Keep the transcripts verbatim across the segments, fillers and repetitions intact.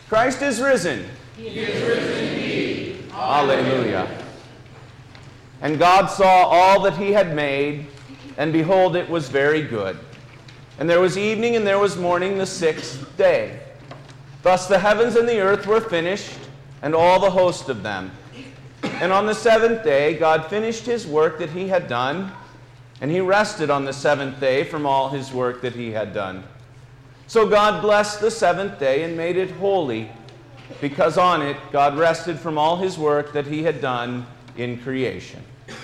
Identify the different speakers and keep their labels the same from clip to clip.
Speaker 1: Christ is risen.
Speaker 2: He is risen indeed.
Speaker 1: Alleluia. And God saw all that he had made, and behold, it was very good. And there was evening and there was morning the sixth day. Thus the heavens and the earth were finished, and all the host of them. And on the seventh day God finished his work that he had done, and he rested on the seventh day from all his work that he had done. So God blessed the seventh day and made it holy, because on it God rested from all his work that he had done in creation.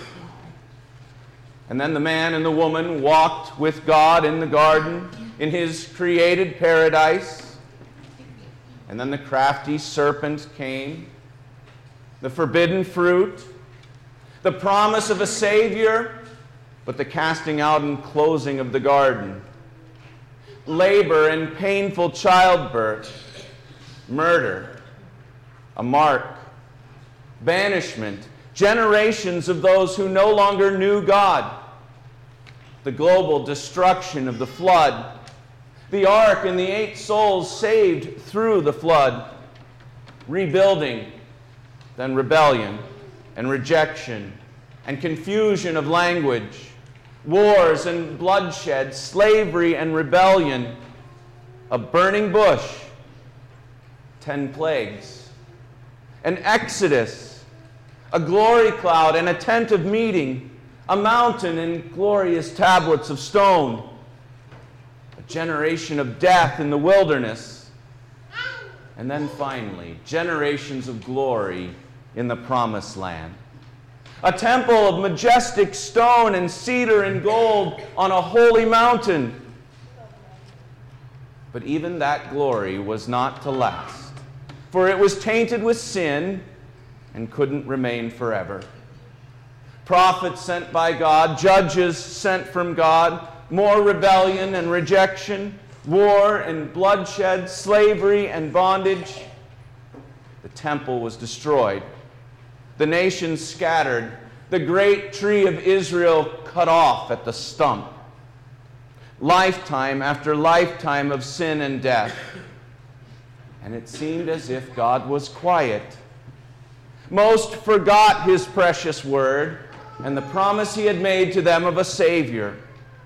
Speaker 1: And then the man and the woman walked with God in the garden, in his created paradise. And then the crafty serpent came, the forbidden fruit, the promise of a Savior, but the casting out and closing of the garden, labor and painful childbirth, murder, a mark, banishment, generations of those who no longer knew God, the global destruction of the flood, the ark and the eight souls saved through the flood, rebuilding, then rebellion and rejection and confusion of language, wars and bloodshed, slavery and rebellion, a burning bush, ten plagues, an exodus, a glory cloud and a tent of meeting, a mountain and glorious tablets of stone, a generation of death in the wilderness, and then finally, generations of glory in the promised land. A temple of majestic stone and cedar and gold on a holy mountain. But even that glory was not to last, for it was tainted with sin and couldn't remain forever. Prophets sent by God, judges sent from God, more rebellion and rejection, war and bloodshed, slavery and bondage. The temple was destroyed, the nations scattered, the great tree of Israel cut off at the stump. Lifetime after lifetime of sin and death. And it seemed as if God was quiet. Most forgot his precious word and the promise he had made to them of a Savior.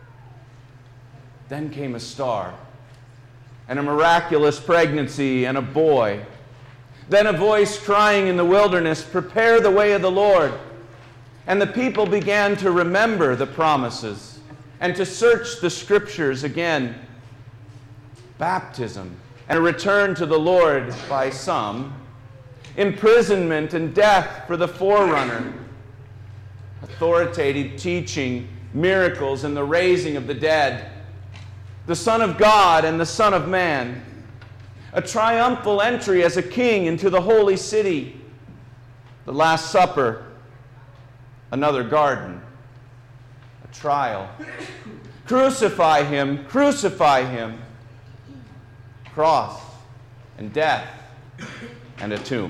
Speaker 1: Then came a star, and a miraculous pregnancy, and a boy. Then a voice crying in the wilderness, "Prepare the way of the Lord." And the people began to remember the promises and to search the Scriptures again. Baptism and a return to the Lord by some. Imprisonment and death for the forerunner. Authoritative teaching, miracles, and the raising of the dead. The Son of God and the Son of Man. A triumphal entry as a king into the holy city. The Last Supper. Another garden. A trial. Crucify him, crucify him. Cross and death and a tomb.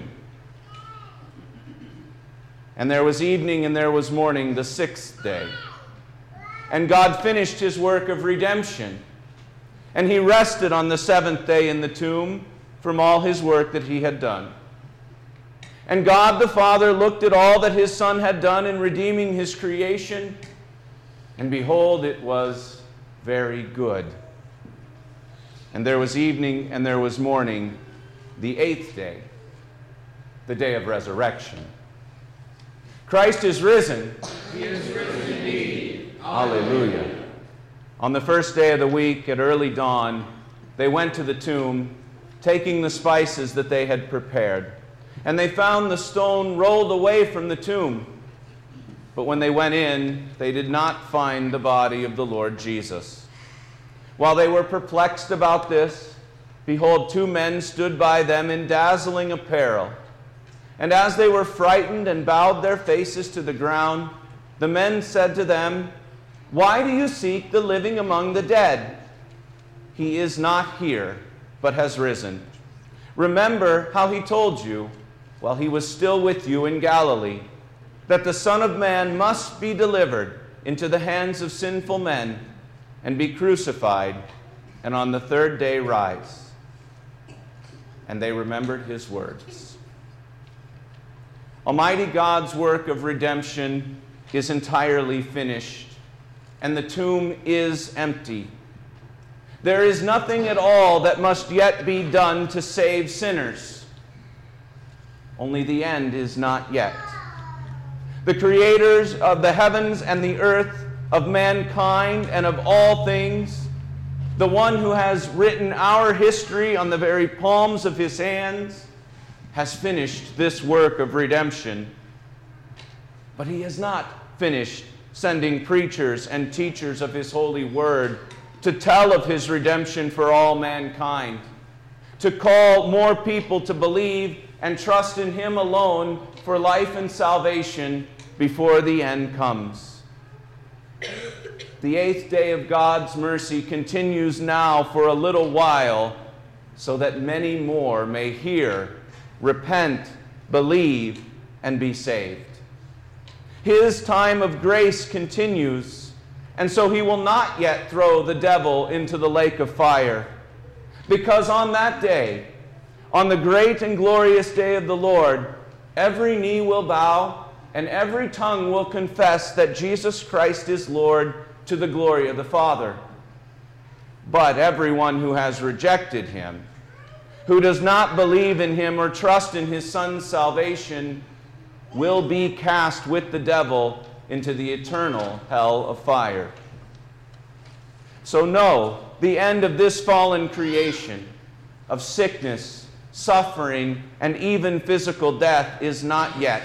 Speaker 1: And there was evening and there was morning the sixth day. And God finished his work of redemption. And he rested on the seventh day in the tomb from all his work that he had done. And God the Father looked at all that his Son had done in redeeming his creation, and behold, it was very good. And there was evening and there was morning, the eighth day, the day of resurrection. Christ is risen.
Speaker 2: He is risen indeed.
Speaker 1: Hallelujah. On the first day of the week at early dawn, they went to the tomb, taking the spices that they had prepared. And they found the stone rolled away from the tomb. But when they went in, they did not find the body of the Lord Jesus. While they were perplexed about this, behold, two men stood by them in dazzling apparel. And as they were frightened and bowed their faces to the ground, the men said to them, "Why do you seek the living among the dead? He is not here, but has risen. Remember how he told you, while he was still with you in Galilee, that the Son of Man must be delivered into the hands of sinful men and be crucified, and on the third day rise." and they remembered his words. Almighty God's work of redemption is entirely finished, and the tomb is empty. There is nothing at all that must yet be done to save sinners. Only the end is not yet. The creators of the heavens and the earth, of mankind and of all things, the one who has written our history on the very palms of his hands, has finished this work of redemption. But he has not finished sending preachers and teachers of his holy word to tell of his redemption for all mankind, to call more people to believe and trust in him alone for life and salvation before the end comes. The eighth day of God's mercy continues now for a little while, so that many more may hear, repent, believe, and be saved. His time of grace continues, and so he will not yet throw the devil into the lake of fire, because on that day, on the great and glorious day of the Lord, every knee will bow and every tongue will confess that Jesus Christ is Lord, to the glory of the Father. But everyone who has rejected him, who does not believe in him or trust in his Son's salvation, will be cast with the devil into the eternal hell of fire. So know, the end of this fallen creation, of sickness, suffering, and even physical death is not yet.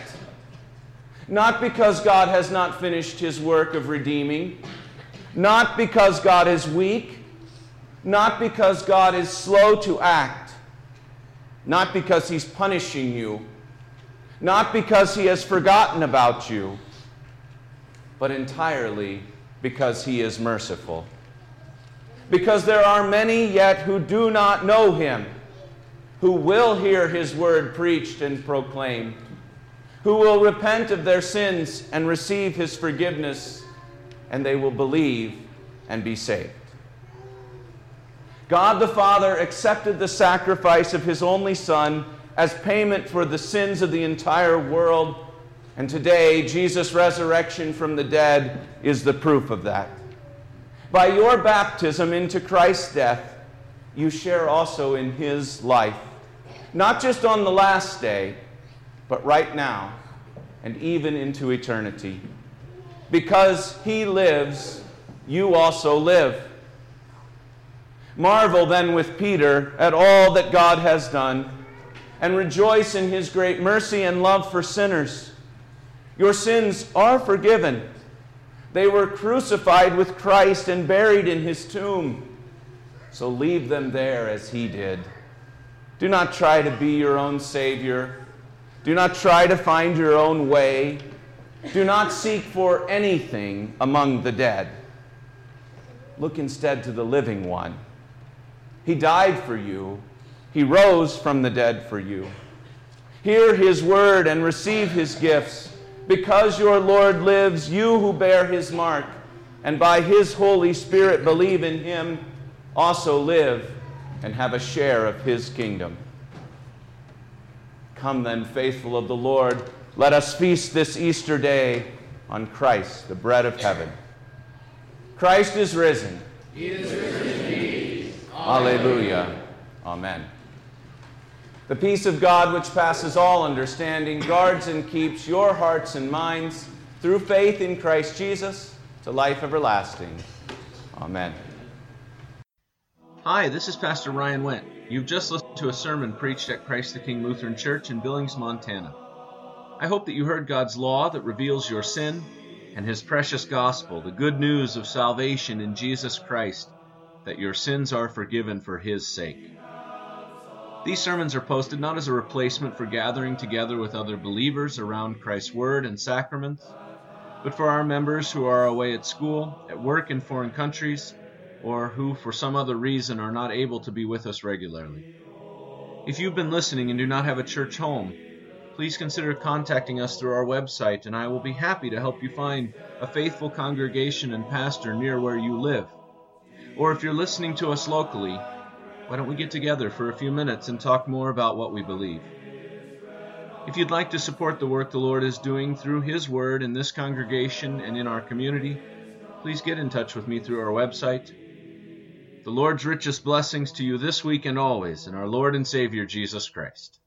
Speaker 1: Not because God has not finished his work of redeeming, not because God is weak, not because God is slow to act, not because he's punishing you, not because he has forgotten about you, but entirely because he is merciful. Because there are many yet who do not know him, who will hear his word preached and proclaimed, who will repent of their sins and receive his forgiveness, and they will believe and be saved. God the Father accepted the sacrifice of his only Son as payment for the sins of the entire world, and today Jesus' resurrection from the dead is the proof of that. By your baptism into Christ's death, you share also in his life, not just on the last day, but right now and even into eternity. Because he lives, you also live. Marvel then with Peter at all that God has done, and rejoice in his great mercy and love for sinners. Your sins are forgiven. They were crucified with Christ and buried in his tomb. So leave them there as he did. Do not try to be your own Savior. Do not try to find your own way. Do not seek for anything among the dead. Look instead to the living one. He died for you. He rose from the dead for you. Hear his word and receive his gifts. Because your Lord lives, you who bear his mark, and by his Holy Spirit believe in him, also live and have a share of his kingdom. Come then, faithful of the Lord, let us feast this Easter day on Christ, the bread of heaven. Christ is risen.
Speaker 2: He is risen indeed.
Speaker 1: Alleluia. Amen. The peace of God, which passes all understanding, guards and keeps your hearts and minds through faith in Christ Jesus to life everlasting. Amen.
Speaker 3: Hi, this is Pastor Ryan Wendt. You've just listened to a sermon preached at Christ the King Lutheran Church in Billings, Montana. I hope that you heard God's law that reveals your sin and his precious gospel, the good news of salvation in Jesus Christ, that your sins are forgiven for his sake. These sermons are posted not as a replacement for gathering together with other believers around Christ's Word and sacraments, but for our members who are away at school, at work in foreign countries, or who for some other reason are not able to be with us regularly. If you've been listening and do not have a church home, please consider contacting us through our website, and I will be happy to help you find a faithful congregation and pastor near where you live. Or if you're listening to us locally, Why don't we get together for a few minutes and talk more about what we believe? If you'd like to support the work the Lord is doing through His Word in this congregation and in our community, please get in touch with me through our website. The Lord's richest blessings to you this week and always in our Lord and Savior Jesus Christ.